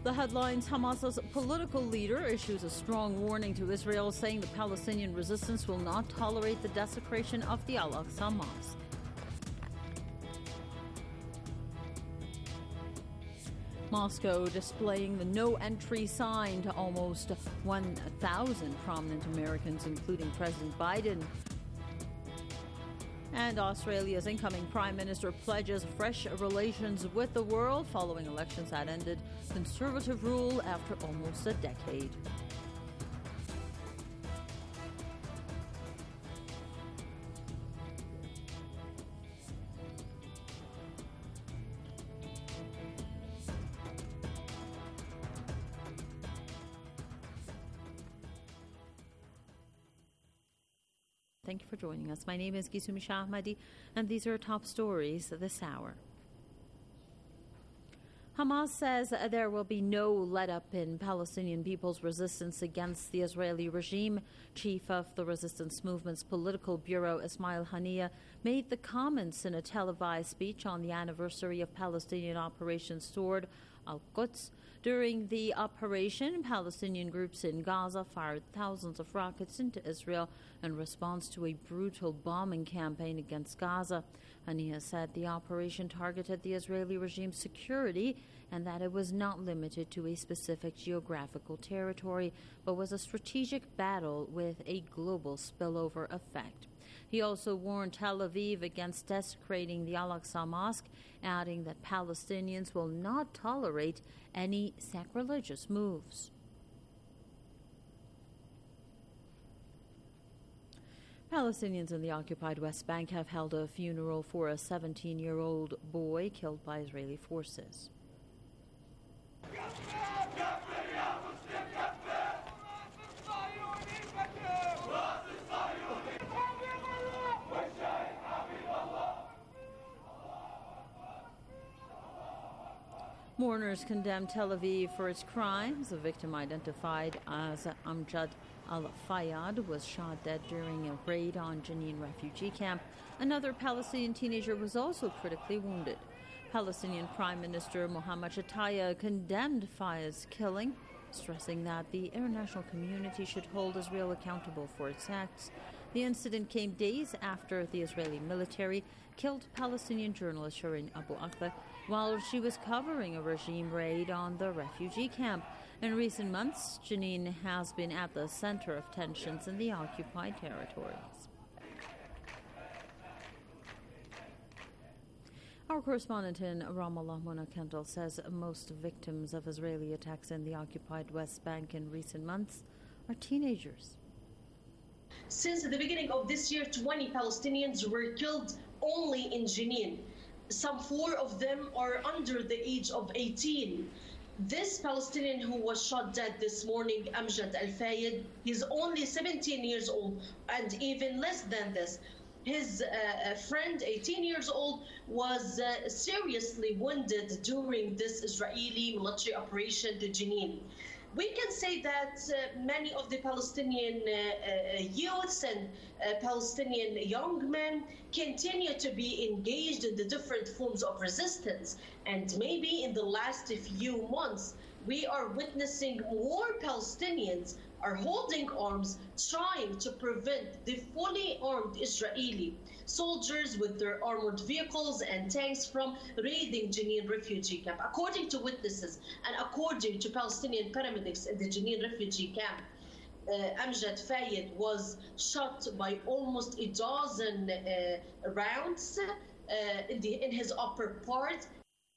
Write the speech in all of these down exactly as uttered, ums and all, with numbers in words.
The headlines: Hamas's political leader issues a strong warning to Israel, saying the Palestinian resistance will not tolerate the desecration of the Al-Aqsa Mosque. Moscow displaying the no-entry sign to almost one thousand prominent Americans, including President Biden. And Australia's incoming Prime Minister pledges fresh relations with the world following elections that ended Conservative rule after almost a decade. Thank you for joining us. My name is Gisumi Shah Ahmadi, and these are top stories this hour. Hamas says there will be no let-up in Palestinian people's resistance against the Israeli regime. Chief of the Resistance Movement's Political Bureau, Ismail Haniyeh, made the comments in a televised speech on the anniversary of Palestinian Operation Sword al-Quds. During the operation, Palestinian groups in Gaza fired thousands of rockets into Israel in response to a brutal bombing campaign against Gaza. Haniyeh said the operation targeted the Israeli regime's security and that it was not limited to a specific geographical territory, but was a strategic battle with a global spillover effect. He also warned Tel Aviv against desecrating the Al-Aqsa Mosque, adding that Palestinians will not tolerate any sacrilegious moves. Palestinians in the occupied West Bank have held a funeral for a seventeen-year-old boy killed by Israeli forces. Mourners condemned Tel Aviv for its crimes. A victim identified as Amjad al-Fayyad was shot dead during a raid on Jenin refugee camp. Another Palestinian teenager was also critically wounded. Palestinian Prime Minister Mohammed Shataya condemned Fayyad's killing, stressing that the international community should hold Israel accountable for its acts. The incident came days after the Israeli military killed Palestinian journalist Shireen Abu Akleh while she was covering a regime raid on the refugee camp. In recent months, Jenin has been at the center of tensions in the occupied territories. Our correspondent in Ramallah, Mona Kendall, says most victims of Israeli attacks in the occupied West Bank in recent months are teenagers. Since the beginning of this year, twenty Palestinians were killed only in Jenin. Some four of them are under the age of eighteen. This Palestinian who was shot dead this morning, Amjad al-Fayyad, he's only seventeen years old, and even less than this. His uh, friend, eighteen years old, was uh, seriously wounded during this Israeli military operation to Jenin. We can say that uh, many of the Palestinian uh, uh, youths and uh, Palestinian young men continue to be engaged in the different forms of resistance. And maybe in the last few months, we are witnessing more Palestinians are holding arms, trying to prevent the fully armed Israeli soldiers with their armored vehicles and tanks from raiding Jenin refugee camp. According to witnesses and according to Palestinian paramedics in the Jenin refugee camp, uh, Amjad Fayyad was shot by almost a dozen uh, rounds uh, in, the, in his upper part.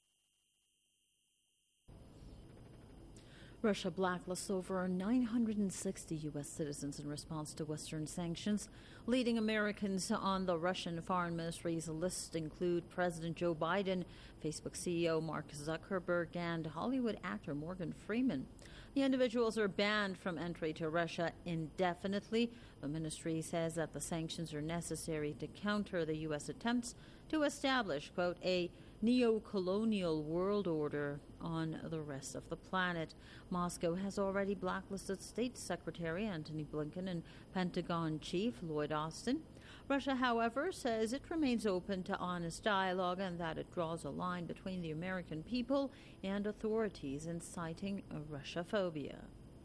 Russia blacklists over nine hundred sixty U S citizens in response to Western sanctions. Leading Americans on the Russian Foreign Ministry's list include President Joe Biden, Facebook C E O Mark Zuckerberg, and Hollywood actor Morgan Freeman. The individuals are banned from entry to Russia indefinitely. The ministry says that the sanctions are necessary to counter the U S attempts to establish, quote, a neo-colonial world order on the rest of the planet. Moscow has already blacklisted State Secretary Antony Blinken and Pentagon Chief Lloyd Austin. Russia, however, says it remains open to honest dialogue and that it draws a line between the American people and authorities inciting Russophobia.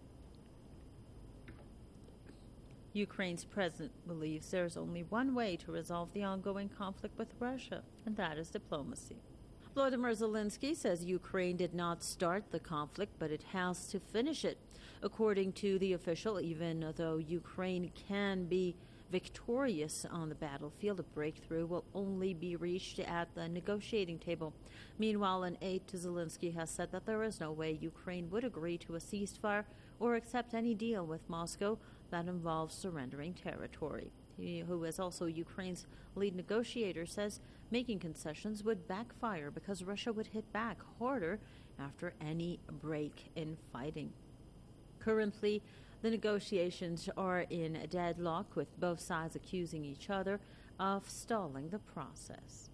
Ukraine's president believes there's only one way to resolve the ongoing conflict with Russia, and that is diplomacy. Volodymyr Zelensky says Ukraine did not start the conflict, but it has to finish it. According to the official, even though Ukraine can be victorious on the battlefield, a breakthrough will only be reached at the negotiating table. Meanwhile, an aide to Zelensky has said that there is no way Ukraine would agree to a ceasefire or accept any deal with Moscow that involves surrendering territory. He, who is also Ukraine's lead negotiator, says making concessions would backfire because Russia would hit back harder after any break in fighting. Currently, the negotiations are in a deadlock, with both sides accusing each other of stalling the process.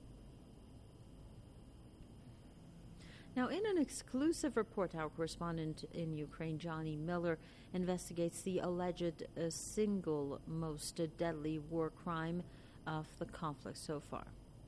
Now, in an exclusive report, our correspondent in Ukraine, Johnny Miller, investigates the alleged uh, single most uh, deadly war crime of the conflict so far.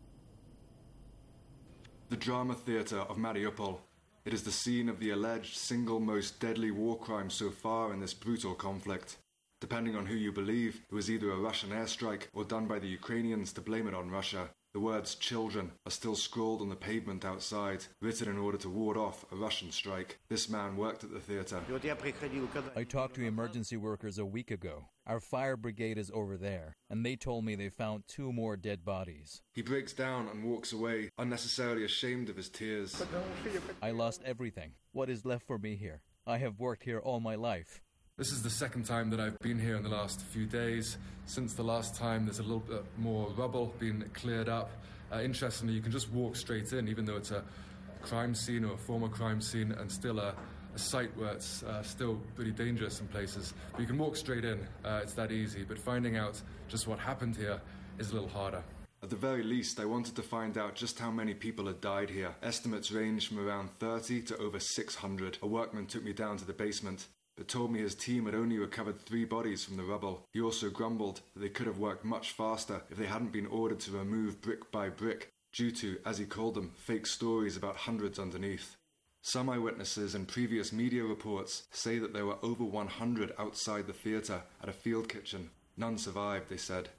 The drama theatre of Mariupol. It is the scene of the alleged single most deadly war crime so far in this brutal conflict. Depending on who you believe, it was either a Russian airstrike or done by the Ukrainians to blame it on Russia. The words children are still scrawled on the pavement outside, written in order to ward off a Russian strike. This man worked at the theatre. I talked to emergency workers a week ago. Our fire brigade is over there, and they told me they found two more dead bodies. He breaks down and walks away, unnecessarily ashamed of his tears. I lost everything. What is left for me here? I have worked here all my life. This is the second time that I've been here in the last few days. Since the last time, there's a little bit more rubble being cleared up. Uh, interestingly, you can just walk straight in, even though it's a crime scene or a former crime scene, and still a, a site where it's uh, still pretty dangerous in places. But you can walk straight in. Uh, it's that easy. But finding out just what happened here is a little harder. At the very least, I wanted to find out just how many people had died here. Estimates range from around thirty to over six hundred. A workman took me down to the basement, but told me his team had only recovered three bodies from the rubble. He also grumbled that they could have worked much faster if they hadn't been ordered to remove brick by brick, due to, as he called them, fake stories about hundreds underneath. Some eyewitnesses and previous media reports say that there were over one hundred outside the theatre at a field kitchen. None survived, they said.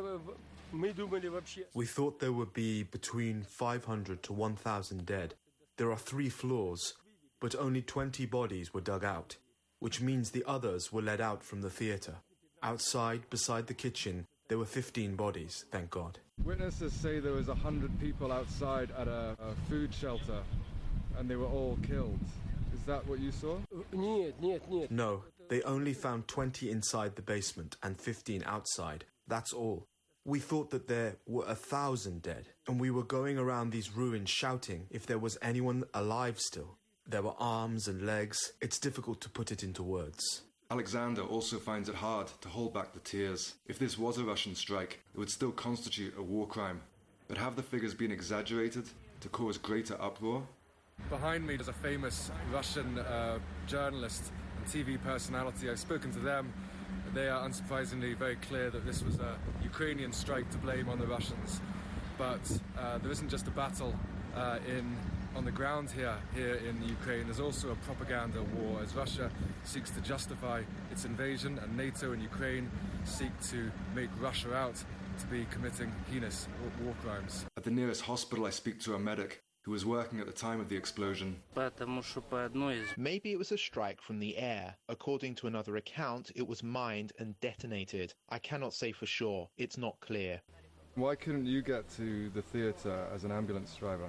We thought there would be between five hundred to one thousand dead. There are three floors, but only twenty bodies were dug out, which means the others were led out from the theatre. Outside, beside the kitchen, there were fifteen bodies, thank God. Witnesses say there was one hundred people outside at a, a food shelter, and they were all killed. Is that what you saw? No, they only found twenty inside the basement and fifteen outside. That's all. We thought that there were a thousand dead, and we were going around these ruins shouting if there was anyone alive still. There were arms and legs. It's difficult to put it into words. Alexander also finds it hard to hold back the tears. If this was a Russian strike, it would still constitute a war crime. But have the figures been exaggerated to cause greater uproar? Behind me is a famous Russian uh, journalist and T V personality. I've spoken to them. They are unsurprisingly very clear that this was a Ukrainian strike to blame on the Russians. But uh, there isn't just a battle uh, in on the ground here, here in Ukraine. There's also a propaganda war as Russia seeks to justify its invasion, and NATO and Ukraine seek to make Russia out to be committing heinous war crimes. At the nearest hospital, I speak to a medic who was working at the time of the explosion. Maybe it was a strike from the air. According to another account, it was mined and detonated. I cannot say for sure. It's not clear. Why couldn't you get to the theatre as an ambulance driver?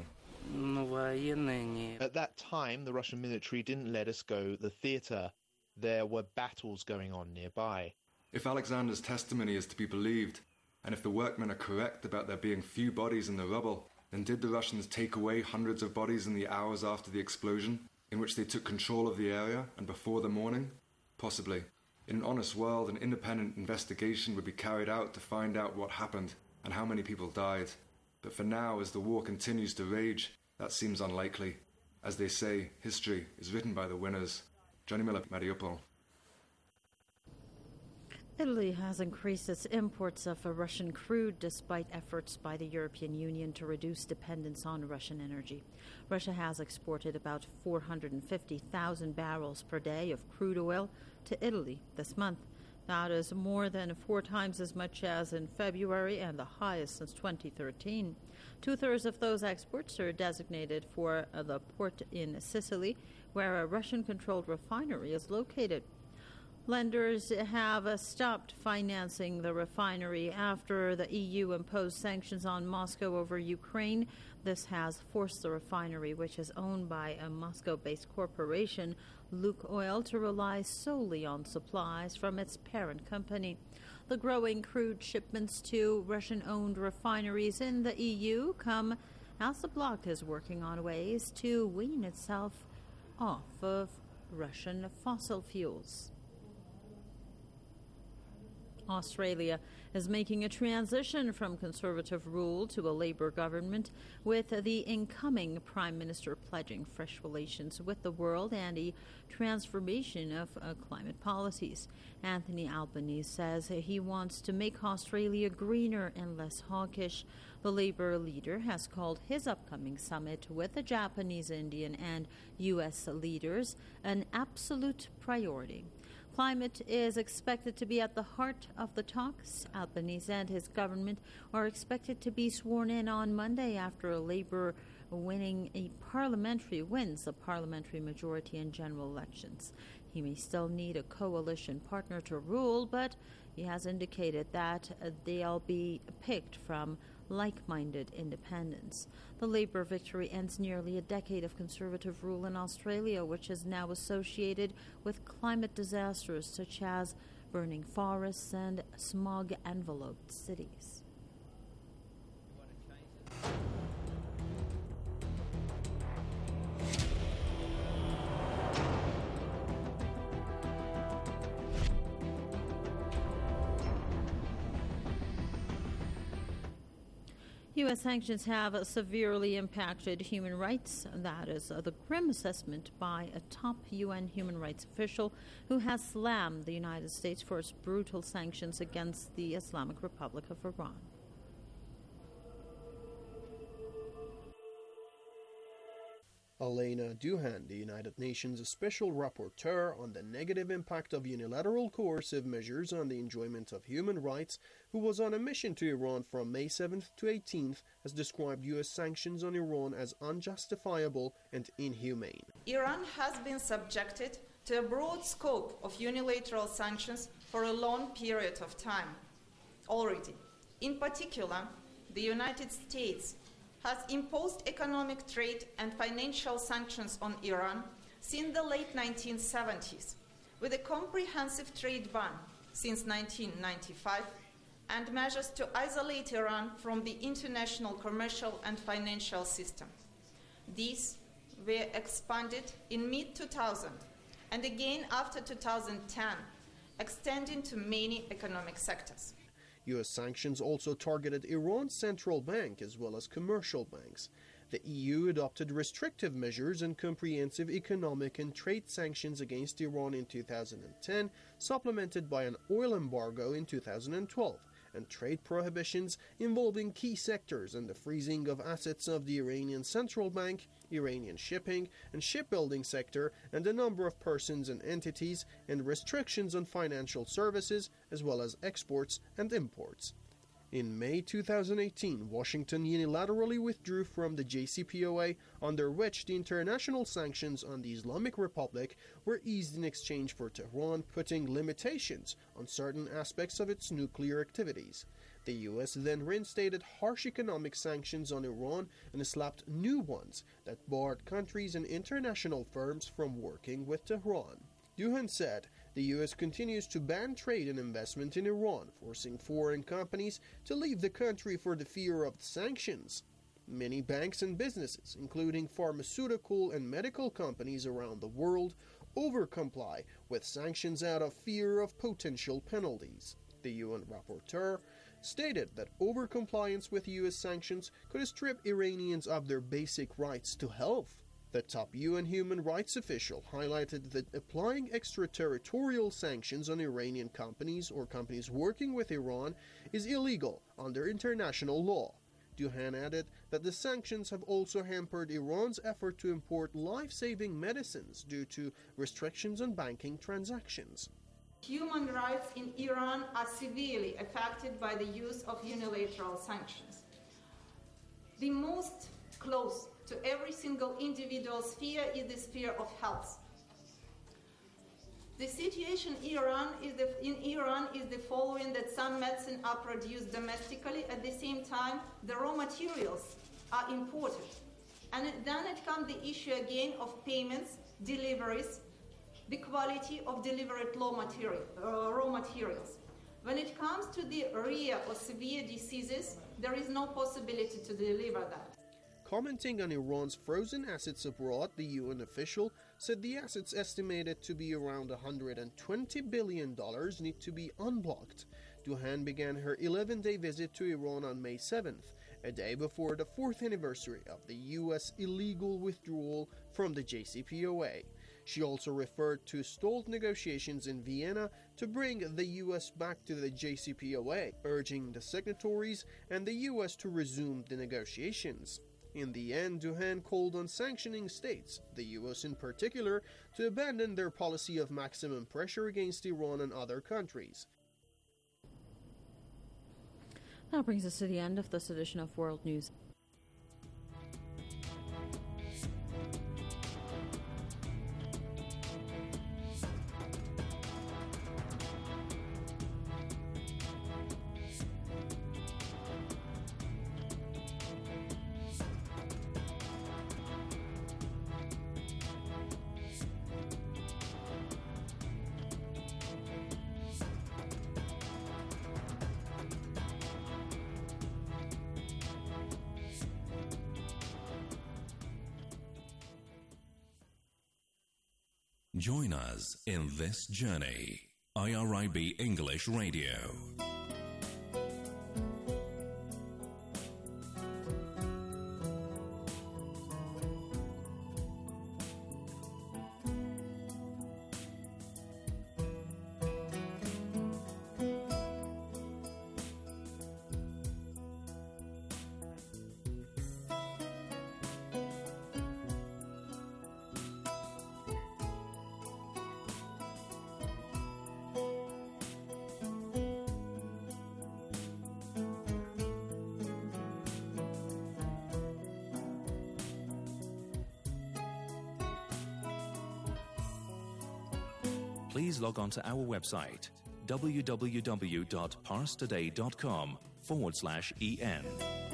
At that time, the Russian military didn't let us go the theatre. There were battles going on nearby. If Alexander's testimony is to be believed, and if the workmen are correct about there being few bodies in the rubble, then did the Russians take away hundreds of bodies in the hours after the explosion, in which they took control of the area and before the morning? Possibly. In an honest world, an independent investigation would be carried out to find out what happened and how many people died. But for now, as the war continues to rage, that seems unlikely. As they say, history is written by the winners. Johnny Miller, Mariupol. Italy has increased its imports of Russian crude despite efforts by the European Union to reduce dependence on Russian energy. Russia has exported about four hundred fifty thousand barrels per day of crude oil to Italy this month. That is more than four times as much as in February and the highest since twenty thirteen. Two-thirds of those exports are designated for the port in Sicily, where a Russian-controlled refinery is located. Lenders have stopped financing the refinery after the E U imposed sanctions on Moscow over Ukraine. This has forced the refinery, which is owned by a Moscow-based corporation, Lukoil, to rely solely on supplies from its parent company. The growing crude shipments to Russian-owned refineries in the E U come as the bloc is working on ways to wean itself off of Russian fossil fuels. Australia is making a transition from Conservative rule to a Labour government, with the incoming Prime Minister pledging fresh relations with the world and a transformation of uh, climate policies. Anthony Albanese says he wants to make Australia greener and less hawkish. The Labour leader has called his upcoming summit with the Japanese, Indian and U S leaders an absolute priority. Climate is expected to be at the heart of the talks. Albanese and his government are expected to be sworn in on Monday after Labour winning a parliamentary wins a parliamentary majority in general elections. He may still need a coalition partner to rule, but he has indicated that they'll be picked from like-minded independents. The Labour victory ends nearly a decade of Conservative rule in Australia, which is now associated with climate disasters such as burning forests and smog-enveloped cities. U S sanctions have severely impacted human rights. That is uh, the grim assessment by a top U N human rights official who has slammed the United States for its brutal sanctions against the Islamic Republic of Iran. Elena Duhan, the United Nations Special Rapporteur on the negative impact of unilateral coercive measures on the enjoyment of human rights, who was on a mission to Iran from May seventh to eighteenth, has described U S sanctions on Iran as unjustifiable and inhumane. Iran has been subjected to a broad scope of unilateral sanctions for a long period of time already. In particular, the United States has imposed economic, trade and financial sanctions on Iran since the late nineteen seventies, with a comprehensive trade ban since nineteen ninety-five and measures to isolate Iran from the international commercial and financial system. These were expanded in mid two thousand and again after two thousand ten, extending to many economic sectors. U S sanctions also targeted Iran's central bank as well as commercial banks. The E U adopted restrictive measures and comprehensive economic and trade sanctions against Iran in two thousand ten, supplemented by an oil embargo in two thousand twelve, and trade prohibitions involving key sectors and the freezing of assets of the Iranian central bank, Iranian shipping and shipbuilding sector, and a number of persons and entities, and restrictions on financial services as well as exports and imports. In May two thousand eighteen, Washington unilaterally withdrew from the J C P O A, under which the international sanctions on the Islamic Republic were eased in exchange for Tehran putting limitations on certain aspects of its nuclear activities. The U S then reinstated harsh economic sanctions on Iran and slapped new ones that barred countries and international firms from working with Tehran. Duhan said the U S continues to ban trade and investment in Iran, forcing foreign companies to leave the country for the fear of the sanctions. Many banks and businesses, including pharmaceutical and medical companies around the world, overcomply with sanctions out of fear of potential penalties. The U N rapporteur stated that overcompliance with U S sanctions could strip Iranians of their basic rights to health. The top U N human rights official highlighted that applying extraterritorial sanctions on Iranian companies or companies working with Iran is illegal under international law. Duhan added that the sanctions have also hampered Iran's effort to import life-saving medicines due to restrictions on banking transactions. Human rights in Iran are severely affected by the use of unilateral sanctions. The most close to every single individual sphere is the sphere of health. The situation in Iran is the, in Iran is the following: that some medicine are produced domestically, at the same time the raw materials are imported. And then it comes the issue again of payments, deliveries, the quality of delivered raw, material, uh, raw materials. When it comes to the rare or severe diseases, there is no possibility to deliver that. Commenting on Iran's frozen assets abroad, the U N official said the assets estimated to be around one hundred twenty billion dollars need to be unblocked. Duhan began her eleven-day visit to Iran on May seventh, a day before the fourth anniversary of the U S illegal withdrawal from the J C P O A. She also referred to stalled negotiations in Vienna to bring the U S back to the J C P O A, urging the signatories and the U S to resume the negotiations. In the end, Duhan called on sanctioning states, the U S in particular, to abandon their policy of maximum pressure against Iran and other countries. That brings us to the end of this edition of World News. Join us in this journey. I R I B English Radio. Please log on to our website, www.parstoday.com forward slash EN.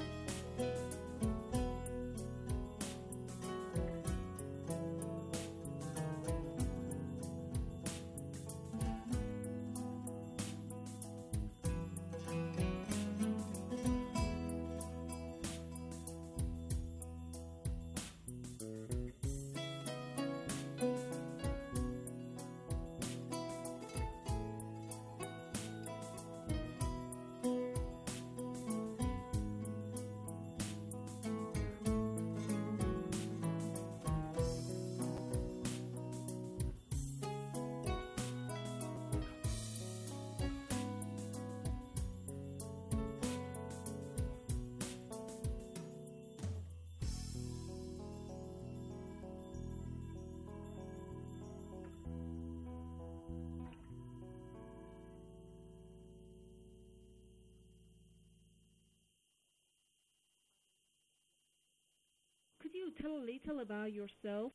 Could you tell a little about yourself?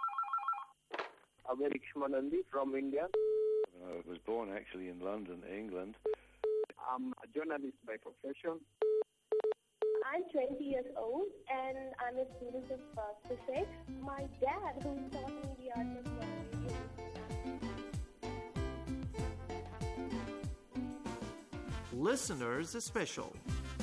I'm Eric Shmanandi from India. I was born actually in London, England. I'm a journalist by profession. I'm twenty years old and I'm a student of uh, physics. My dad, who taught me the art of radio. Listeners Special.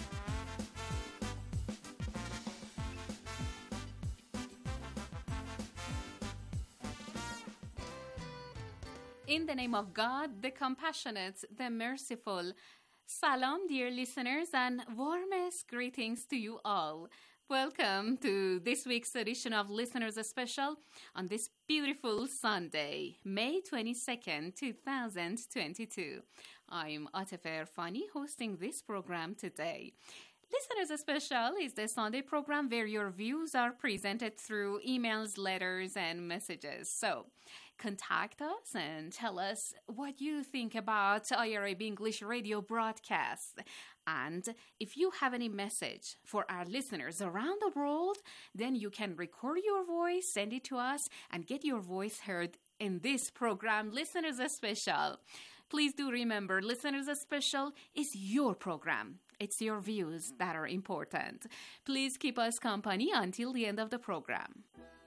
In the name of God, the compassionate, the merciful. Salam, dear listeners, and warmest greetings to you all. Welcome to this week's edition of Listeners Special on this beautiful Sunday, May twenty-second, twenty twenty-two. I'm Atefer Fani hosting this program today. Listeners Special is the Sunday program where your views are presented through emails, letters, and messages. So contact us and tell us what you think about I R I B English radio broadcasts. And if you have any message for our listeners around the world, then you can record your voice, send it to us, and get your voice heard in this program, Listeners Special. Please do remember, Listeners Special is your program. It's your views that are important. Please keep us company until the end of the program.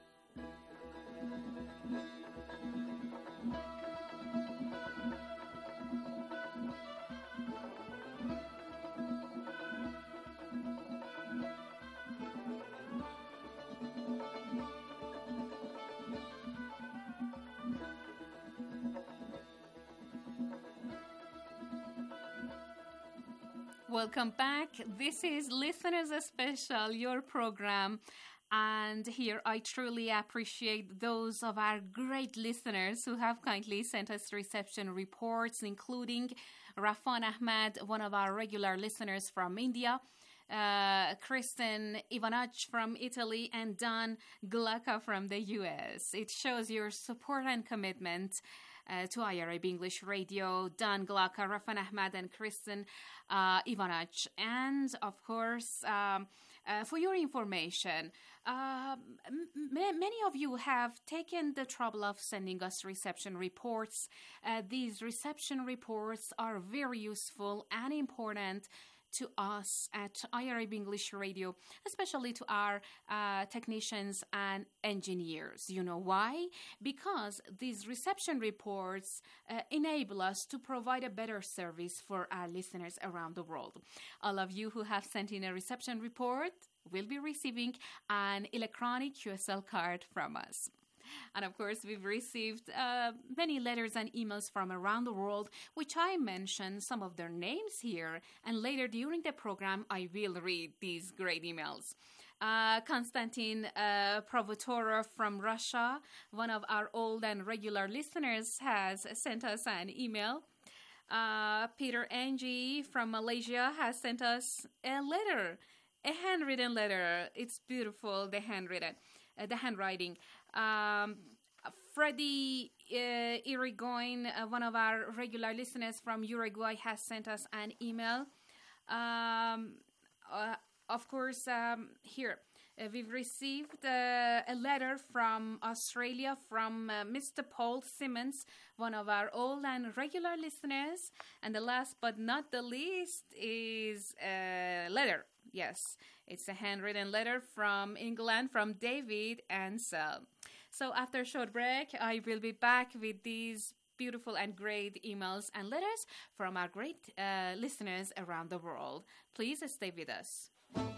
Welcome back. This is Listeners Special, your program. And here I truly appreciate those of our great listeners who have kindly sent us reception reports, including Rafan Ahmad, one of our regular listeners from India, uh, Kristen Ivanach from Italy, and Dan Glaka from the U S. It shows your support and commitment Uh, to I R I B English Radio, Dan Glaka, Rafan Ahmad, and Kristen uh, Ivanach. And, of course, um, uh, for your information, uh, m- many of you have taken the trouble of sending us reception reports. Uh, these reception reports are very useful and important to us at I R I B English Radio, especially to our uh, technicians and engineers. You know why? Because these reception reports uh, enable us to provide a better service for our listeners around the world. All of you who have sent in a reception report will be receiving an electronic Q S L card from us. And of course, we've received uh, many letters and emails from around the world, which I mentioned some of their names here. And later during the program, I will read these great emails. Uh, Konstantin uh, Provotorov from Russia, one of our old and regular listeners, has sent us an email. Uh, Peter Angie from Malaysia has sent us a letter, a handwritten letter. It's beautiful, the handwritten, uh, the handwriting. Um, Freddie uh, Irigoyen, uh, one of our regular listeners from Uruguay, has sent us an email. Um, uh, of course, um, here uh, we've received uh, a letter from Australia from uh, Mister Paul Simmons, one of our old and regular listeners. And the last but not the least is a letter. Yes, it's a handwritten letter from England from David Ansel. So after a short break, I will be back with these beautiful and great emails and letters from our great uh, listeners around the world. Please stay with us.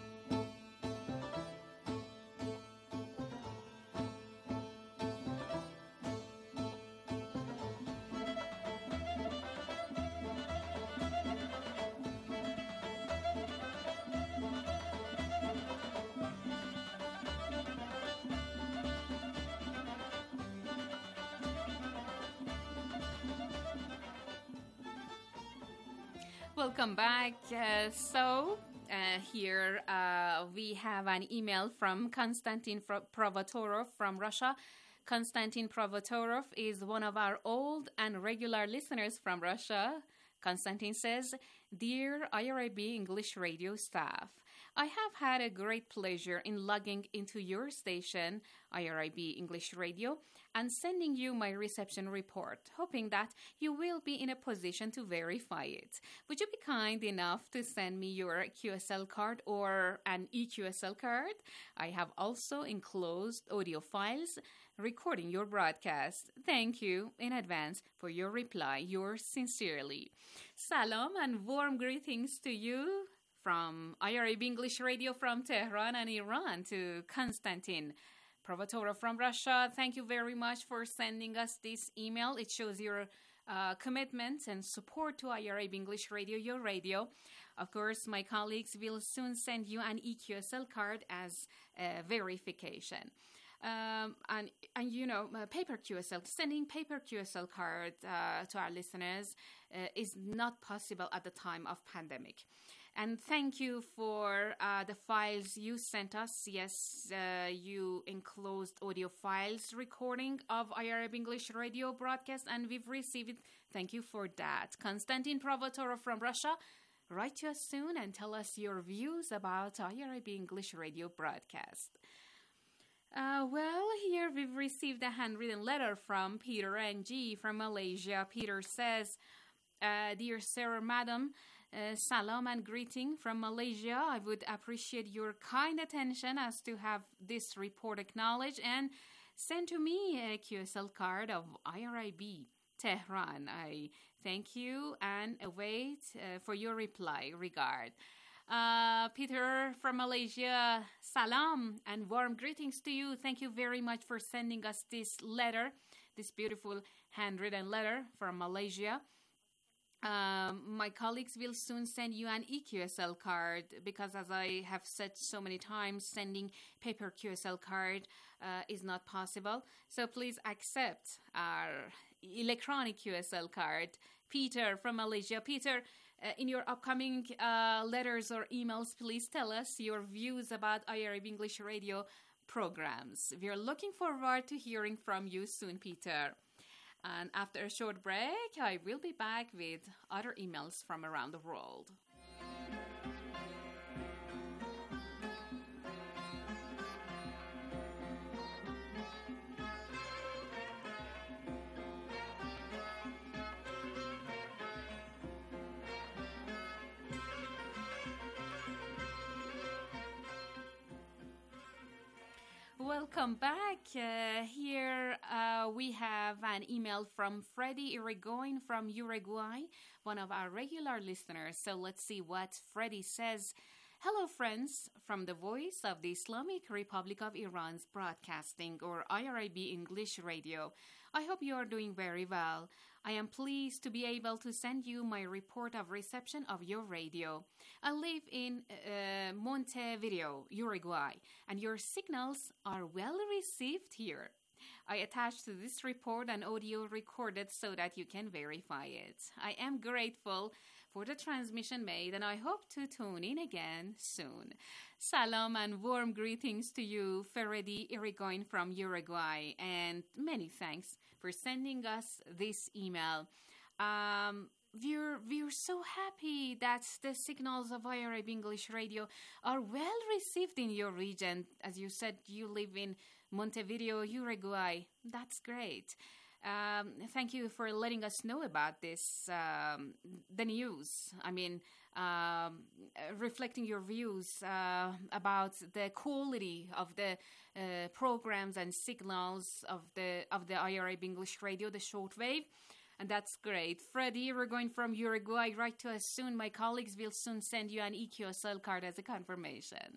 Welcome back. Uh, so, uh, here uh, we have an email from Konstantin Provotorov from Russia. Konstantin Provotorov is one of our old and regular listeners from Russia. Konstantin says, "Dear I R I B English Radio staff, I have had a great pleasure in logging into your station, I R I B English Radio, and sending you my reception report, hoping that you will be in a position to verify it. Would you be kind enough to send me your Q S L card or an E Q S L card? I have also enclosed audio files recording your broadcast. Thank you in advance for your reply. Yours sincerely." Salam and warm greetings to you from I R I B English Radio from Tehran and Iran to Konstantin Provotorov from Russia. Thank you very much for sending us this email. It shows your uh, commitment and support to I R I B English Radio, your radio. Of course, my colleagues will soon send you an E Q S L card as uh, verification. Um, and, and, you know, uh, paper Q S L, sending paper Q S L card uh, to our listeners uh, is not possible at the time of pandemic. And thank you for uh, the files you sent us. Yes, uh, you enclosed audio files recording of I R I B English radio broadcast, and we've received it. Thank you for that. Konstantin Provotorov from Russia, write to us soon and tell us your views about I R I B English radio broadcast. Uh, well, here we've received a handwritten letter from Peter N G from Malaysia. Peter says, uh, Dear Sir, Madam, Uh, salam and greeting from Malaysia. I would appreciate your kind attention as to have this report acknowledged and send to me a Q S L card of I R I B Tehran. I thank you and await uh, for your reply. Regard. Uh, Peter from Malaysia, salam and warm greetings to you. Thank you very much for sending us this letter, this beautiful handwritten letter from Malaysia. Um, my colleagues will soon send you an E Q S L card because, as I have said so many times, sending paper Q S L card uh, is not possible. So please accept our electronic Q S L card. Peter from Malaysia. Peter, uh, in your upcoming uh, letters or emails, please tell us your views about I R I B English radio programs. We are looking forward to hearing from you soon, Peter. And after a short break, I will be back with other emails from around the world. Welcome back. Uh, here uh, we have an email from Freddy Irigoyen from Uruguay, one of our regular listeners. So let's see what Freddy says. Hello, friends, from the voice of the Islamic Republic of Iran's broadcasting, or I R I B English radio. I hope you are doing very well. I am pleased to be able to send you my report of reception of your radio. I live in uh, Montevideo, Uruguay, and your signals are well received here. I attached to this report an audio recorded so that you can verify it. I am grateful for the transmission made, and I hope to tune in again soon. Salam and warm greetings to you, Freddy Irigoyen from Uruguay, and many thanks for sending us this email. Um, we're, we're so happy that the signals of I R I B English radio are well received in your region. As you said, you live in Montevideo, Uruguay. That's great. Um, thank you for letting us know about this, um, the news. I mean, um, reflecting your views uh, about the quality of the uh, programs and signals of the of the I R I B English radio, the shortwave. And that's great. Freddy, we're going from Uruguay. Write to us soon. My colleagues will soon send you an E Q S L card as a confirmation.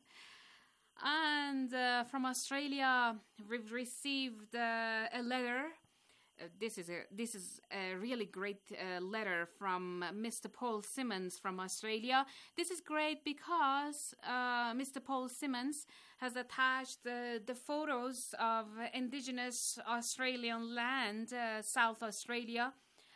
And uh, from Australia, we've received uh, a letter. Uh, this is a this is a really great uh, letter from Mister Paul Simmons from Australia. This is great because uh, Mister Paul Simmons has attached uh, the photos of indigenous Australian land, uh, South Australia,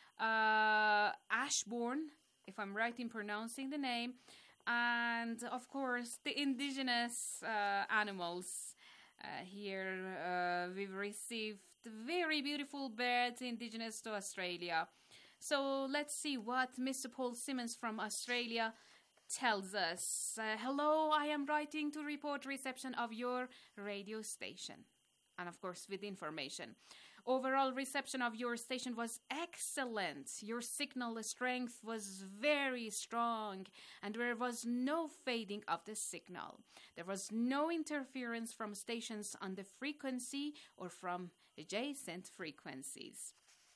uh, Ashbourne, if I'm right in pronouncing the name, and of course the indigenous uh, animals. Uh, here uh, we've received very beautiful birds indigenous to Australia. So let's see what Mister Paul Simmons from Australia tells us. Uh, hello, I am writing to report reception of your radio station. And of course with information. Overall reception of your station was excellent. Your signal strength was very strong and there was no fading of the signal. There was no interference from stations on the frequency or from adjacent frequencies.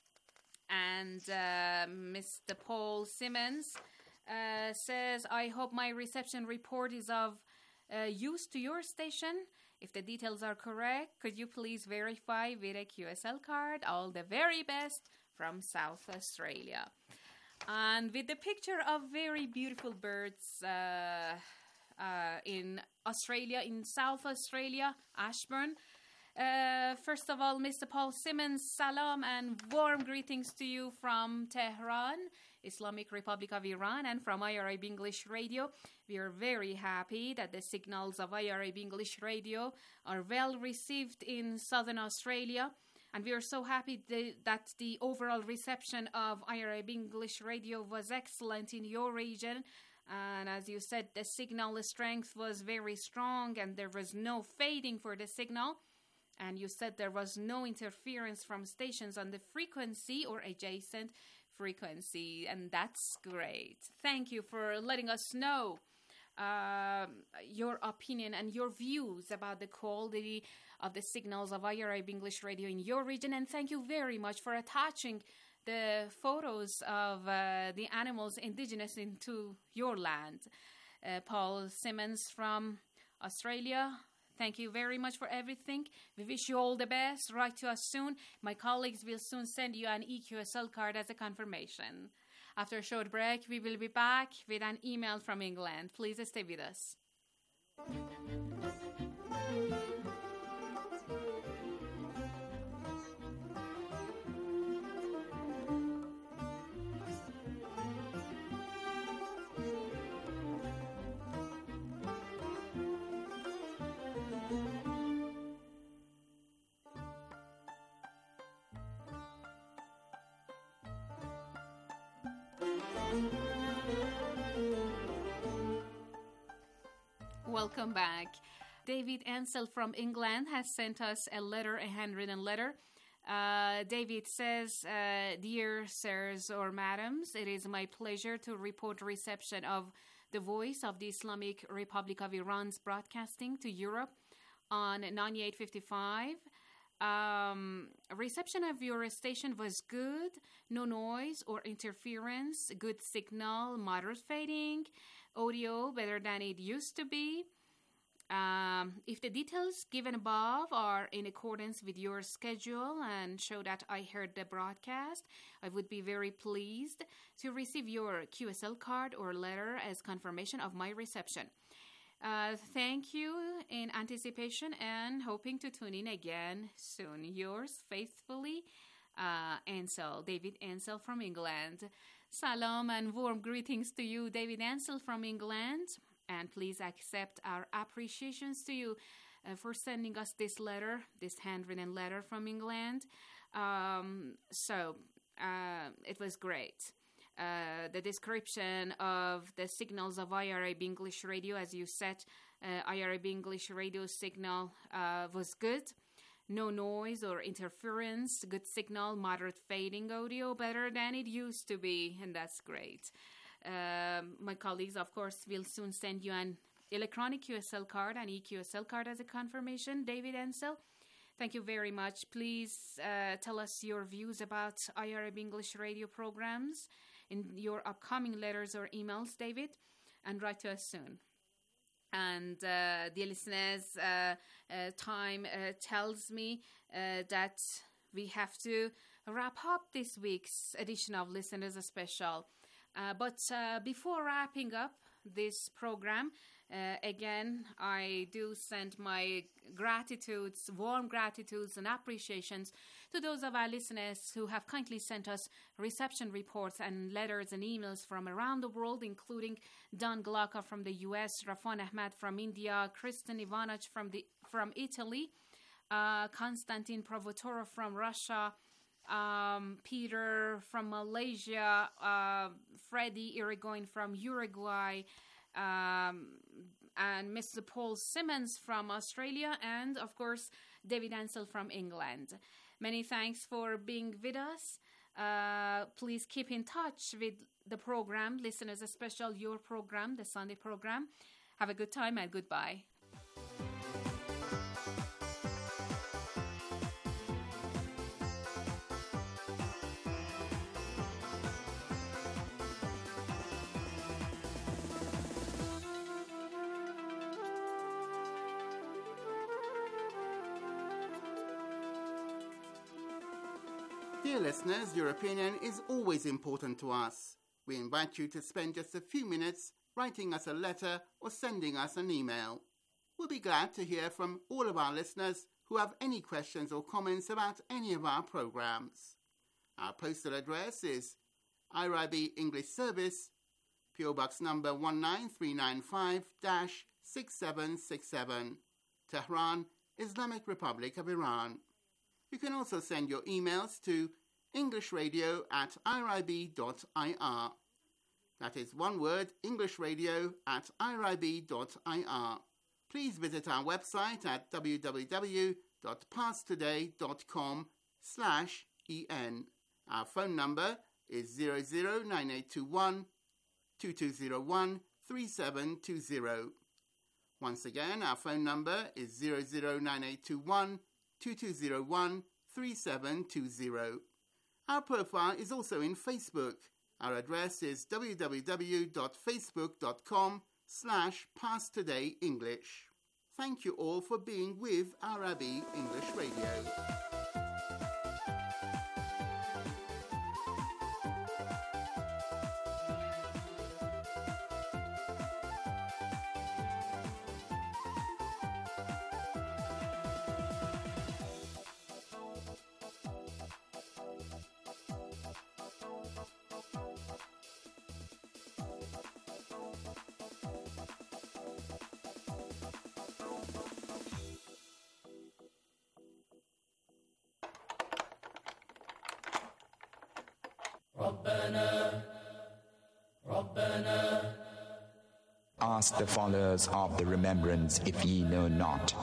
And uh, Mister Paul Simmons uh, says, I hope my reception report is of uh, use to your station. If the details are correct, could you please verify with a Q S L card? All the very best from South Australia. And with the picture of very beautiful birds uh, uh, in Australia, in South Australia, Ashburn. Uh, first of all, Mister Paul Simmons, salam and warm greetings to you from Tehran, Islamic Republic of Iran, and from I R I B English Radio. We are very happy that the signals of I R I B English Radio are well received in Southern Australia, and we are so happy th- that the overall reception of I R I B English Radio was excellent in your region. And as you said, the signal strength was very strong and there was no fading for the signal. And you said there was no interference from stations on the frequency or adjacent frequency. And that's great. Thank you for letting us know uh, your opinion and your views about the quality of the signals of I R I B English Radio in your region. And thank you very much for attaching the photos of uh, the animals indigenous into your land. Uh, Paul Simmons from Australia, thank you very much for everything. We wish you all the best. Write to us soon. My colleagues will soon send you an E Q S L card as a confirmation. After a short break, we will be back with an email from England. Please stay with us. Welcome back. David Ansel from England has sent us a letter, a handwritten letter. Uh, David says, uh, Dear sirs or madams, it is my pleasure to report reception of the Voice of the Islamic Republic of Iran's broadcasting to Europe on ninety-eight fifty-five. Um, reception of your station was good, no noise or interference, good signal, moderate fading, audio better than it used to be. Um, if the details given above are in accordance with your schedule and show that I heard the broadcast, I would be very pleased to receive your Q S L card or letter as confirmation of my reception. Uh, thank you in anticipation and hoping to tune in again soon. Yours faithfully, uh, Ansel, David Ansel from England. Salam and warm greetings to you, David Ansel from England. And please accept our appreciations to you uh, for sending us this letter, this handwritten letter from England. Um, so uh, it was great. Uh, the description of the signals of I R I B English Radio, as you said, uh, I R I B English Radio signal uh, was good. No noise or interference, good signal, moderate fading audio, better than it used to be, and that's great. Um, my colleagues, of course, will soon send you an electronic Q S L card, an E Q S L card as a confirmation. David Ansel, thank you very much. Please uh, tell us your views about I R I B English Radio programs in your upcoming letters or emails, David, and write to us soon. And uh, dear listeners, uh, uh, time uh, tells me uh, that we have to wrap up this week's edition of Listeners Special. Uh, but uh, before wrapping up this program, uh, again, I do send my gratitudes, warm gratitudes and appreciations to those of our listeners who have kindly sent us reception reports and letters and emails from around the world, including Don Glocka from the U S, Rafan Ahmad from India, Kristen Ivanov from, the, from Italy, uh, Konstantin Provotorov from Russia, Um, Peter from Malaysia, uh, Freddie Irigoyen from Uruguay, um, and Mister Paul Simmons from Australia, and of course David Ansel from England. Many thanks for being with us. Uh, please keep in touch with the program, Listeners Special, your program, the Sunday program. Have a good time and goodbye. Dear listeners, your opinion is always important to us. we invite you to spend just a few minutes writing us a letter or sending us an email. We'll be glad to hear from all of our listeners who have any questions or comments about any of our programs. Our postal address is I R I B English Service, P O Box number one nine three nine five, six seven six seven, Tehran, Islamic Republic of Iran. You can also send your emails to englishradio at irib dot I R. That is one word, englishradio at irib dot I R. Please visit our website at w w w dot past today dot com slash en. Our phone number is zero zero nine eight two one, two two zero one, three seven two zero. Once again, our phone number is zero zero nine eight two one, two two zero one, three seven two zero. Our profile is also in Facebook. Our address is w w w dot facebook dot com slash past today english. Thank you all for being with I R I B English Radio. Ask the followers of the remembrance if ye know not.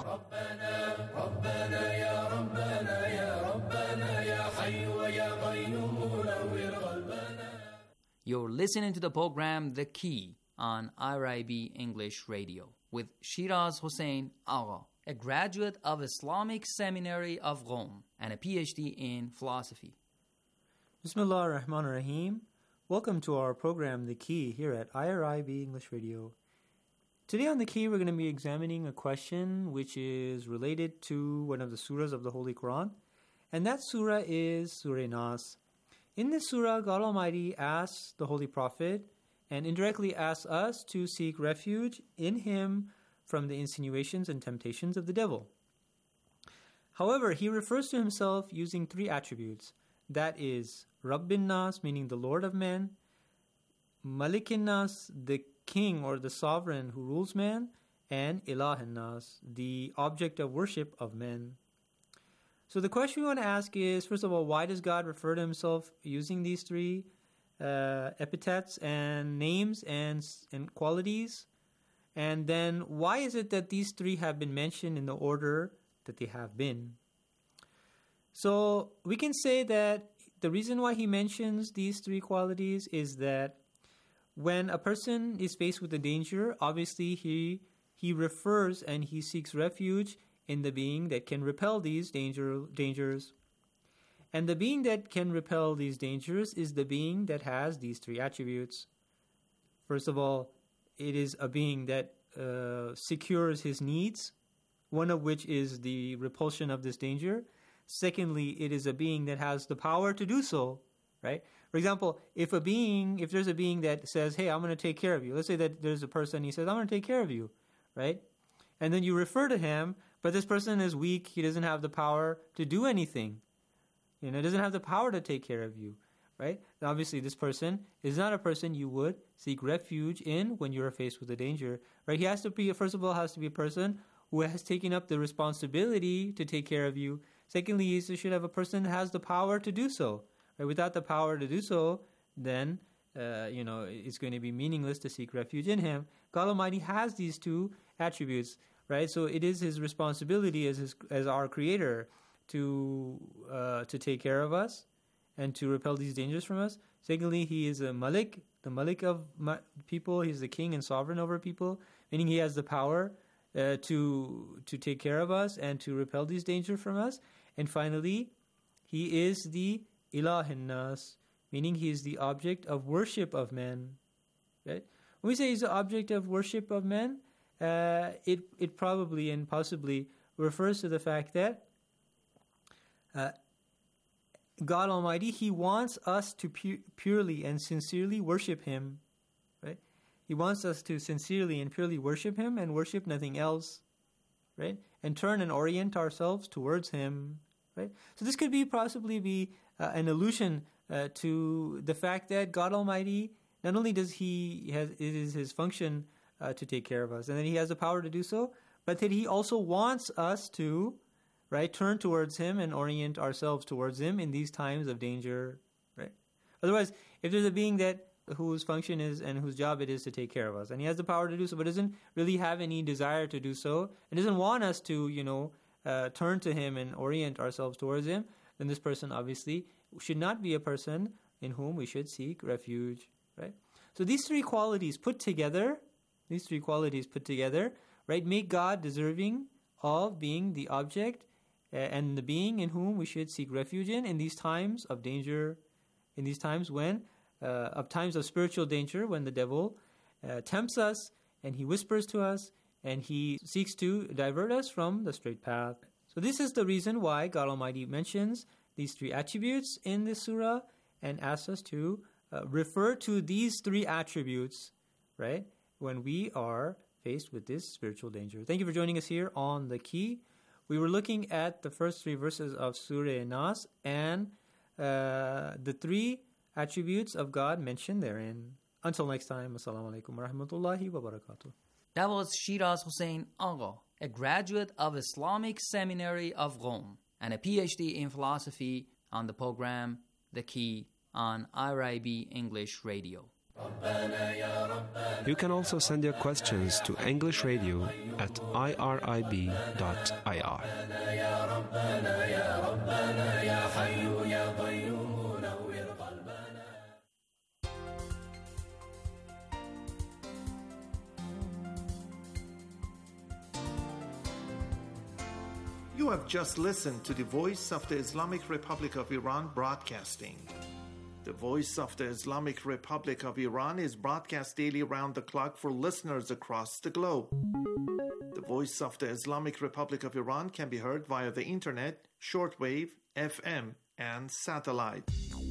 You're listening to the program The Key on I R I B English Radio with Shiraz Hussain Agha, a graduate of Islamic Seminary of Rome and a P H D in philosophy. Bismillah ar-Rahman ar-Rahim. Welcome to our program The Key here at I R I B English Radio. Today on The Key, we're going to be examining a question which is related to one of the surahs of the Holy Quran, and that surah is Surah Nas. In this surah, God Almighty asks the Holy Prophet and indirectly asks us to seek refuge in Him from the insinuations and temptations of the devil. However, He refers to Himself using three attributes. That is Rabbin Nas, meaning the Lord of men, Malikin Nas, the king or the sovereign who rules man, and Ilahin Nas, the object of worship of men. So the question we want to ask is, first of all, why does God refer to Himself using these three uh, epithets and names and, and qualities? And then why is it that these three have been mentioned in the order that they have been? So we can say that the reason why He mentions these three qualities is that when a person is faced with a danger, obviously he he refers and he seeks refuge in the being that can repel these danger dangers. And the being that can repel these dangers is the being that has these three attributes. First of all, it is a being that uh, secures his needs, one of which is the repulsion of this danger. Secondly, it is a being that has the power to do so, right? For example, if a being, if there's a being that says, hey, I'm going to take care of you. Let's say that there's a person, he says, I'm going to take care of you, right? And then you refer to him, but this person is weak. He doesn't have the power to do anything. You know, doesn't have the power to take care of you, right? And obviously, this person is not a person you would seek refuge in when you are faced with a danger, right? He has to be, first of all, has to be a person who has taken up the responsibility to take care of you. Secondly, he should have a person that has the power to do so. Right? Without the power to do so, then uh, you know it's going to be meaningless to seek refuge in Him. God Almighty has these two attributes, right? So it is His responsibility as His, as our Creator to uh, to take care of us and to repel these dangers from us. Secondly, He is a Malik, the Malik of ma- people. He's the king and sovereign over people, meaning He has the power uh, to to take care of us and to repel these dangers from us. And finally, He is the Ilahin Nas, meaning He is the object of worship of men. Right? When we say He's the object of worship of men, uh, it it probably and possibly refers to the fact that uh, God Almighty, He wants us to pu- purely and sincerely worship Him, right? He wants us to sincerely and purely worship Him and worship nothing else, right? And turn and orient ourselves towards Him, right? So this could be possibly be uh, an allusion uh, to the fact that God Almighty, not only does He has it is His function uh, to take care of us, and that He has the power to do so, but that He also wants us to, right, turn towards Him and orient ourselves towards Him in these times of danger, right? Otherwise, if there's a being that whose function is and whose job it is to take care of us, and He has the power to do so, but doesn't really have any desire to do so, and doesn't want us to, you know, uh, turn to Him and orient ourselves towards Him, then this person obviously should not be a person in whom we should seek refuge, right? So these three qualities put together, these three qualities put together, right, make God deserving of being the object uh, and the being in whom we should seek refuge in in these times of danger, in these times when, uh, of times of spiritual danger, when the devil uh, tempts us and he whispers to us and he seeks to divert us from the straight path. So this is the reason why God Almighty mentions these three attributes in this surah and asks us to uh, refer to these three attributes, right, when we are faced with this spiritual danger. Thank you for joining us here on The Key. We were looking at the first three verses of Surah Nas and uh, the three attributes of God mentioned therein. Until next time, Assalamu alaikum wa rahmatullahi wa barakatuh. That was Shiraz Hussain Agha, a graduate of Islamic Seminary of Rome and a P H D in philosophy, on the program The Key on I R I B English Radio. You can also send your questions to English Radio at I R I B dot I R. You have just listened to the Voice of the Islamic Republic of Iran broadcasting. The Voice of the Islamic Republic of Iran is broadcast daily round the clock for listeners across the globe. The Voice of the Islamic Republic of Iran can be heard via the internet, shortwave, F M, and satellite.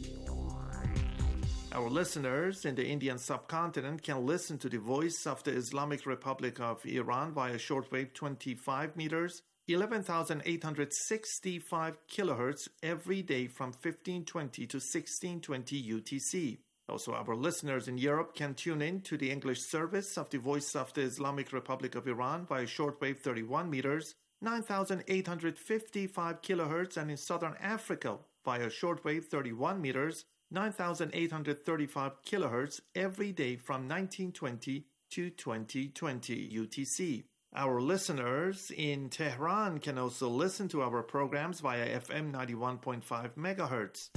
Our listeners in the Indian subcontinent can listen to the Voice of the Islamic Republic of Iran via shortwave twenty-five meters, eleven thousand eight hundred sixty-five kilohertz every day from fifteen twenty to sixteen twenty U T C. Also, our listeners in Europe can tune in to the English service of the Voice of the Islamic Republic of Iran via shortwave thirty-one meters, nine thousand eight hundred fifty-five kilohertz, and in Southern Africa via shortwave thirty-one meters, nine thousand eight hundred thirty-five kilohertz every day from nineteen twenty to twenty twenty U T C. Our listeners in Tehran can also listen to our programs via F M ninety-one point five megahertz.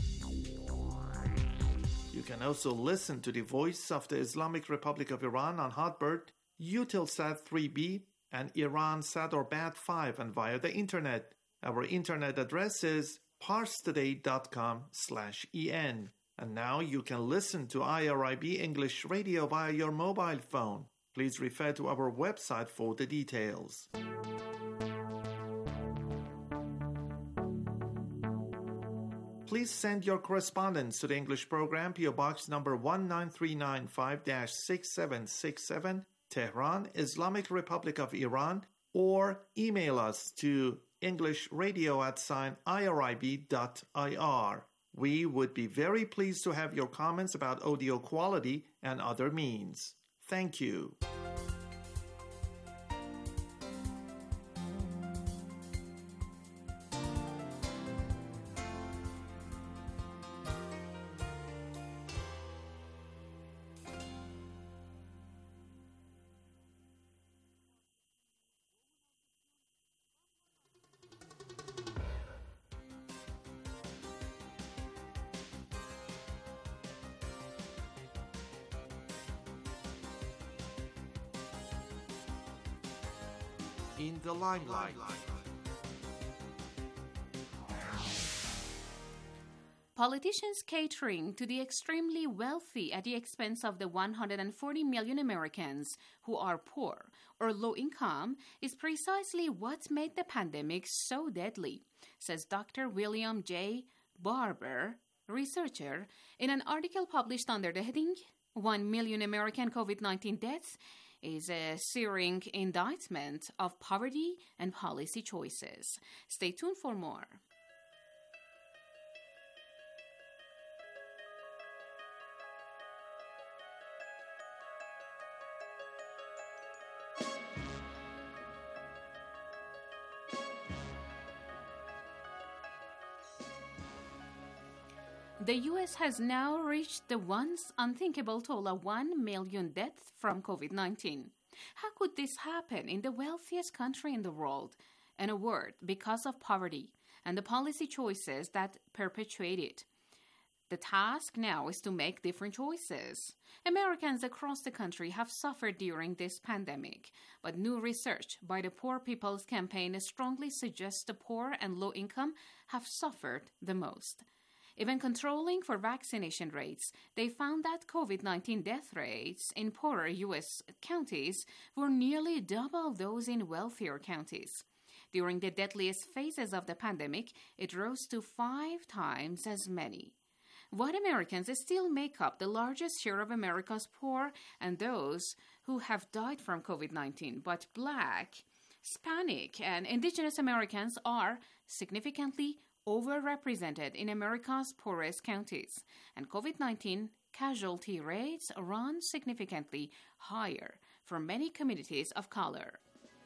You can also listen to the Voice of the Islamic Republic of Iran on Hotbird, Eutelsat three B, and Iransat or Bat five, and via the internet. Our internet address is parstoday.com slash en. And now you can listen to I R I B English Radio via your mobile phone. Please refer to our website for the details. Please send your correspondence to the English program, P O Box number one nine three nine five six seven six seven, Tehran, Islamic Republic of Iran, or email us to englishradio at sign irib dot ir. We would be very pleased to have your comments about audio quality and other means. Thank you. In the limelight. Politicians catering to the extremely wealthy at the expense of the one hundred forty million Americans who are poor or low income is precisely what made the pandemic so deadly, says Doctor William J. Barber, researcher, in an article published under the heading one million American COVID nineteen Deaths is a searing indictment of poverty and policy choices. Stay tuned for more. The U S has now reached the once unthinkable toll of one million deaths from COVID nineteen. How could this happen in the wealthiest country in the world? In a word, because of poverty and the policy choices that perpetuate it. The task now is to make different choices. Americans across the country have suffered during this pandemic, but new research by the Poor People's Campaign strongly suggests the poor and low income have suffered the most. Even controlling for vaccination rates, they found that COVID nineteen death rates in poorer U S counties were nearly double those in wealthier counties. During the deadliest phases of the pandemic, it rose to five times as many. White Americans still make up the largest share of America's poor and those who have died from COVID nineteen, but Black, Hispanic, and Indigenous Americans are significantly overrepresented in America's poorest counties, and COVID nineteen casualty rates run significantly higher for many communities of color.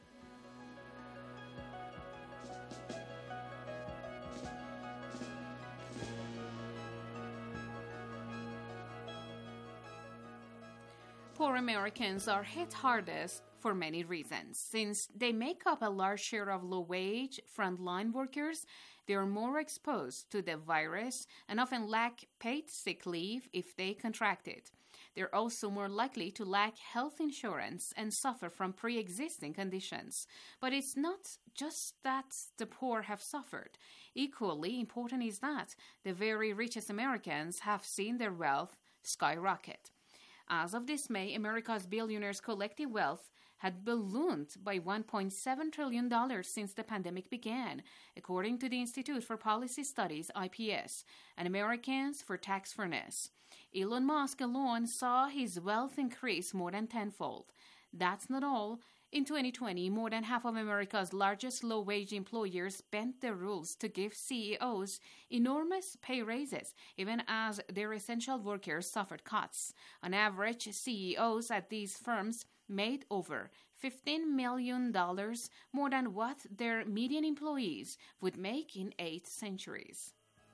Poor Americans are hit hardest for many reasons. Since they make up a large share of low-wage frontline workers, they are more exposed to the virus and often lack paid sick leave if they contract it. They're also more likely to lack health insurance and suffer from pre-existing conditions. But it's not just that the poor have suffered. Equally important is that the very richest Americans have seen their wealth skyrocket. As of this May, America's billionaires' collective wealth had ballooned by one point seven trillion dollars since the pandemic began, according to the Institute for Policy Studies, I P S, and Americans for Tax Fairness. Elon Musk alone saw his wealth increase more than tenfold. That's not all. In twenty twenty, more than half of America's largest low-wage employers bent their rules to give C E Os enormous pay raises, even as their essential workers suffered cuts. On average, C E Os at these firms made over fifteen million dollars, more than what their median employees would make in eight centuries.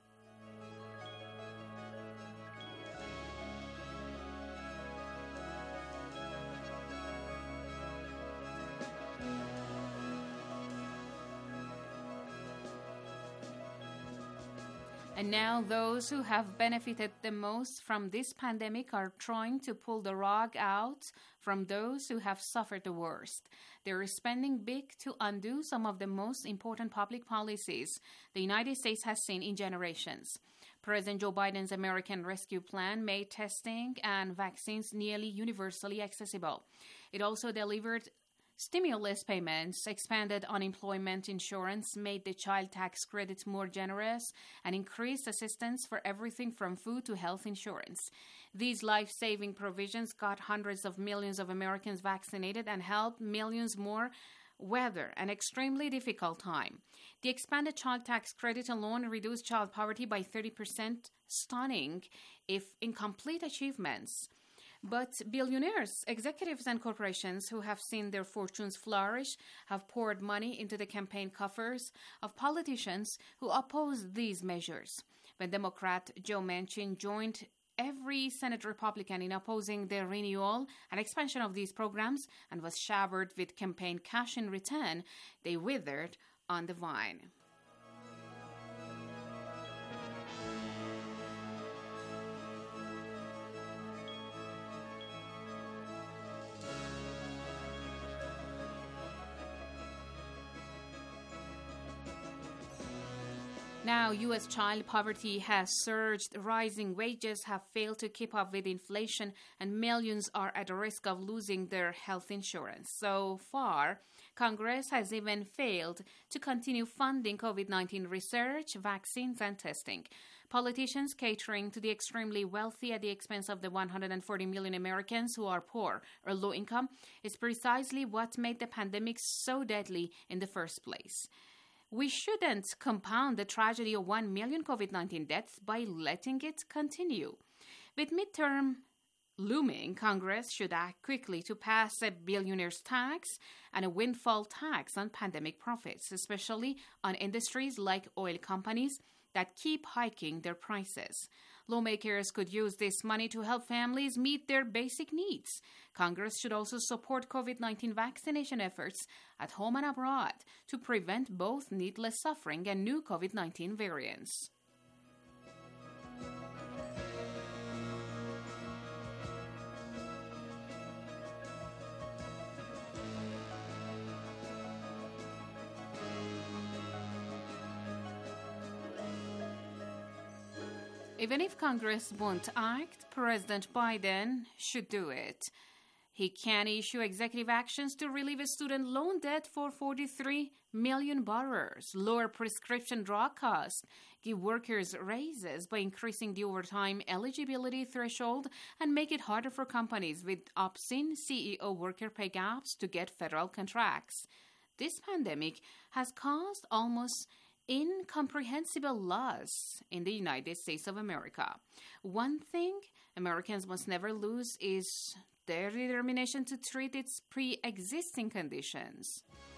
And now those who have benefited the most from this pandemic are trying to pull the rug out from those who have suffered the worst. They're spending big to undo some of the most important public policies the United States has seen in generations. President Joe Biden's American Rescue Plan made testing and vaccines nearly universally accessible. It also delivered stimulus payments, expanded unemployment insurance, made the child tax credit more generous, and increased assistance for everything from food to health insurance. These life-saving provisions got hundreds of millions of Americans vaccinated and helped millions more weather an extremely difficult time. The expanded child tax credit alone reduced child poverty by thirty percent, stunning, if incomplete achievements. But billionaires, executives, and corporations who have seen their fortunes flourish have poured money into the campaign coffers of politicians who oppose these measures. When Democrat Joe Manchin joined every Senate Republican in opposing the renewal and expansion of these programs and was showered with campaign cash in return, they withered on the vine. Now, U S child poverty has surged, rising wages have failed to keep up with inflation, and millions are at risk of losing their health insurance. So far, Congress has even failed to continue funding COVID nineteen research, vaccines, and testing. Politicians catering to the extremely wealthy at the expense of the one hundred forty million Americans who are poor or low income is precisely what made the pandemic so deadly in the first place. We shouldn't compound the tragedy of one million COVID nineteen deaths by letting it continue. With midterm looming, Congress should act quickly to pass a billionaire's tax and a windfall tax on pandemic profits, especially on industries like oil companies that keep hiking their prices. Lawmakers could use this money to help families meet their basic needs. Congress should also support COVID nineteen vaccination efforts at home and abroad to prevent both needless suffering and new COVID nineteen variants. Even if Congress won't act, President Biden should do it. He can issue executive actions to relieve a student loan debt for forty-three million borrowers, lower prescription drug costs, give workers raises by increasing the overtime eligibility threshold, and make it harder for companies with obscene C E O worker pay gaps to get federal contracts. This pandemic has caused almost incomprehensible loss in the United States of America. One thing Americans must never lose is their determination to treat its pre-existing conditions.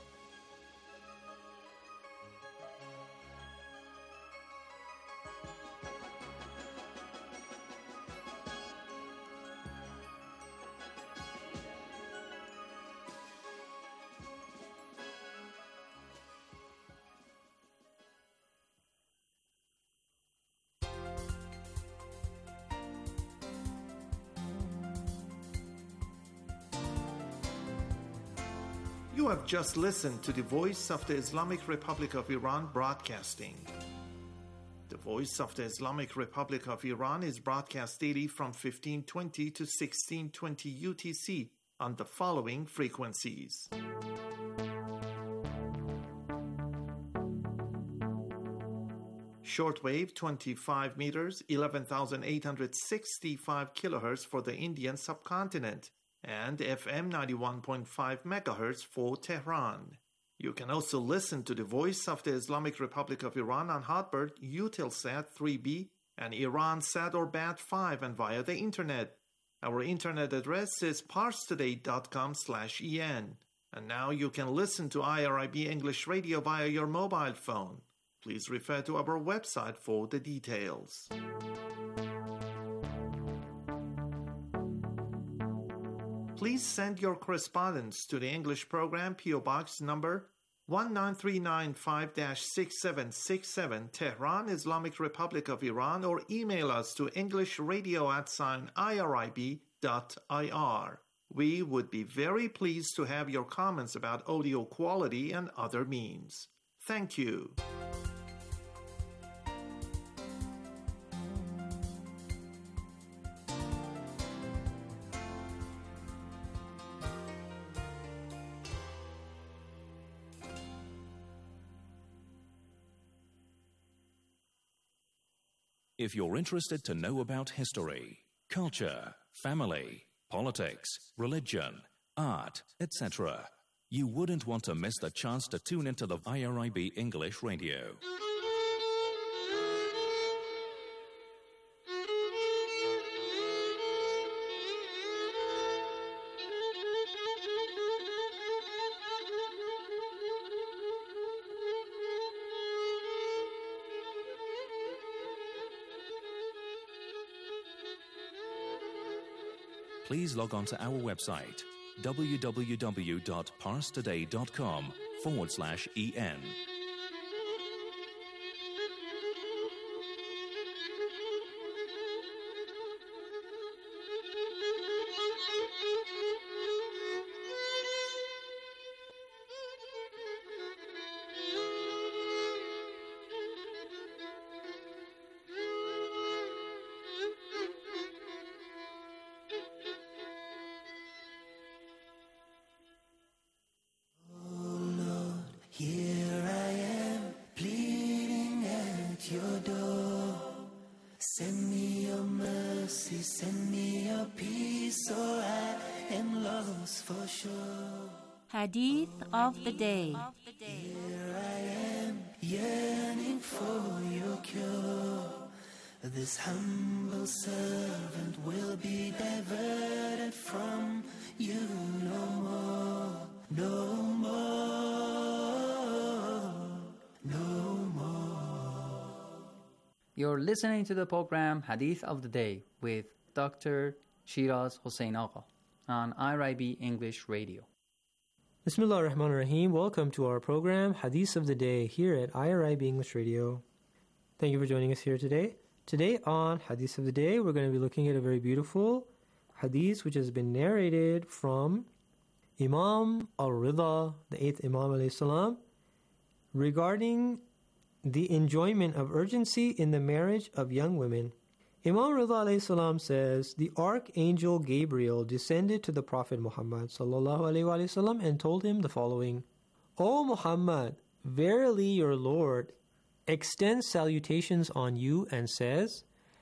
You have just listened to the Voice of the Islamic Republic of Iran broadcasting. The Voice of the Islamic Republic of Iran is broadcast daily from fifteen twenty to sixteen twenty U T C on the following frequencies. Shortwave twenty-five meters, eleven thousand eight hundred sixty-five kilohertz for the Indian subcontinent, and F M ninety-one point five megahertz for Tehran. You can also listen to the Voice of the Islamic Republic of Iran on Hotbird, Eutelsat three B, and Iransat or Bat five, and via the internet. Our internet address is parstoday.com slash en. And now you can listen to I R I B English Radio via your mobile phone. Please refer to our website for the details. Please send your correspondence to the English program, P O Box number one nine three nine five dash six seven six seven, Tehran, Islamic Republic of Iran, or email us to englishradio at sign irib dot ir. We would be very pleased to have your comments about audio quality and other means. Thank you. If you're interested to know about history, culture, family, politics, religion, art, et cetera, you wouldn't want to miss the chance to tune into the I R I B English Radio. Please log on to our website, www.parstoday.com forward slash en. Send me your mercy, send me your peace, so I am lost for sure. Hadith of the day. Here I am, yearning for your cure. This humble servant will be diverted from you no more, no more, no more. You're listening to the program Hadith of the Day with Doctor Shiraz Hossein Agha on I R I B English Radio. Bismillah ar-Rahman ar-Rahim. Welcome to our program Hadith of the Day here at I R I B English Radio. Thank you for joining us here today. Today on Hadith of the Day, we're going to be looking at a very beautiful hadith which has been narrated from Imam al-Rida, the eighth Imam alayhi salam, regarding the enjoyment of urgency in the marriage of young women. Imam Rida alayhi salam says, the Archangel Gabriel descended to the Prophet Muhammad sallallahu alayhi wa sallam and told him the following: O Muhammad, verily your Lord extends salutations on you and says,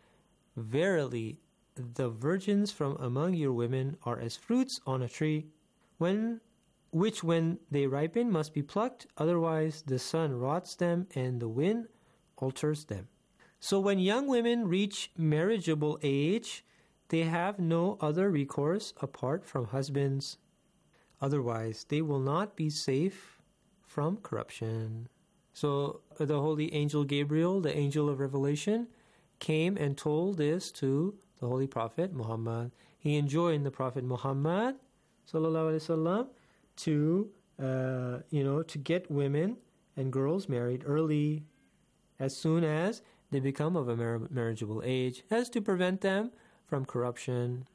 verily the virgins from among your women are as fruits on a tree, when which when they ripen must be plucked, otherwise the sun rots them and the wind alters them. So when young women reach marriageable age, they have no other recourse apart from husbands. Otherwise, they will not be safe from corruption. So the holy angel Gabriel, the angel of revelation, came and told this to the Holy Prophet Muhammad. He enjoined the Prophet Muhammad sallallahu alaihi wasallam to, uh, you know, to get women and girls married early, as soon as they become of a mar- marriageable age, as to prevent them from corruption.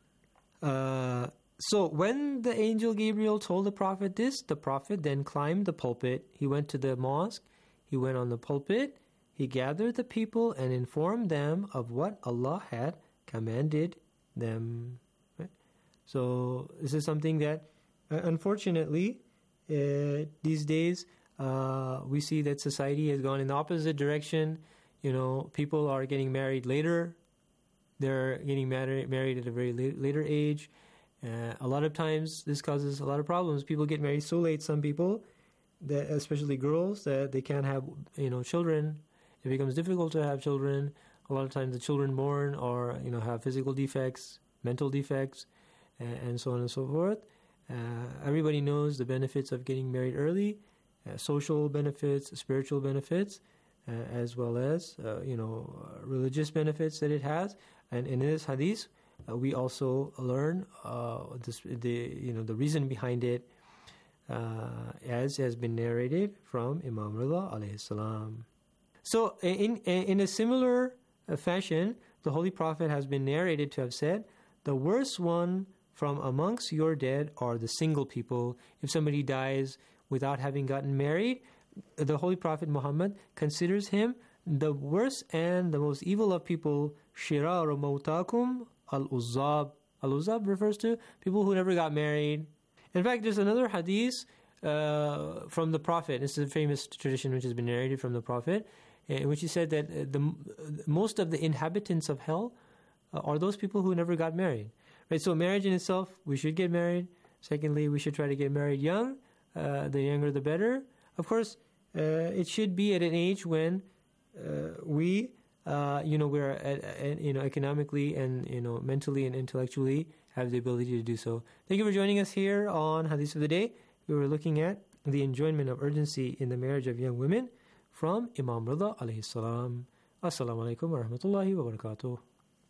Uh, so when the angel Gabriel told the Prophet this, the Prophet then climbed the pulpit. He went to the mosque. He went on the pulpit. He gathered the people and informed them of what Allah had commanded them. Right? So this is something that, uh, unfortunately, uh, these days uh, we see that society has gone in the opposite direction. You know, people are getting married later. They're getting married married at a very late, later age. Uh, a lot of times, this causes a lot of problems. People get married so late. Some people, that especially girls, that they can't have, you know, children. It becomes difficult to have children. A lot of times, the children born or you know have physical defects, mental defects, uh, and so on and so forth. Uh, everybody knows the benefits of getting married early, uh, social benefits, spiritual benefits. Uh, as well as, uh, you know, uh, religious benefits that it has. And in this hadith, uh, we also learn uh, this, the, you know, the reason behind it, uh, as has been narrated from Imam Rida alayhi salam. So, in in a similar fashion, the Holy Prophet has been narrated to have said, the worst one from amongst your dead are the single people. If somebody dies without having gotten married, the Holy Prophet Muhammad considers him the worst and the most evil of people. Shiraru mawtakum al-uzzab. Al-uzzab refers to people who never got married. In fact, there's another hadith uh, from the Prophet. This is a famous tradition which has been narrated from the Prophet, in which he said that the most of the inhabitants of hell uh, are those people who never got married. Right. So marriage in itself, we should get married. Secondly, we should try to get married young. Uh, the younger, the better. Of course, uh, it should be at an age when uh, we, uh, you know, we're at, at, you know, economically and you know, mentally and intellectually have the ability to do so. Thank you for joining us here on Hadith of the Day. We were looking at the enjoyment of urgency in the marriage of young women from Imam Rida alayhi salam. Assalamu alaikum wa rahmatullahi wa barakatuh.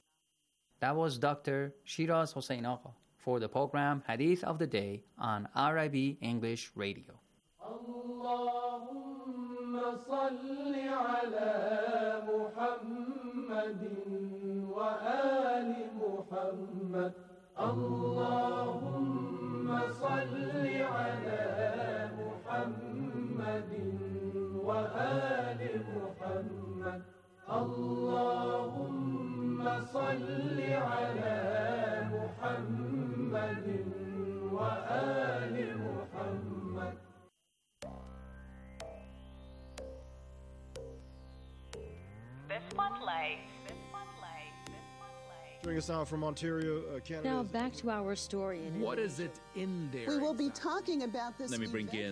That was Doctor Shiraz Hossein Agha for the program Hadith of the Day on I R I B English Radio. اللهم صل على محمد وآل محمد اللهم صل على محمد وآل محمد اللهم صل على محمد وآل محمد. This one play. This one play. Joining us now from Ontario, uh, Canada. Now back to our story. What is it in there? We will be talking about this. Let me bring in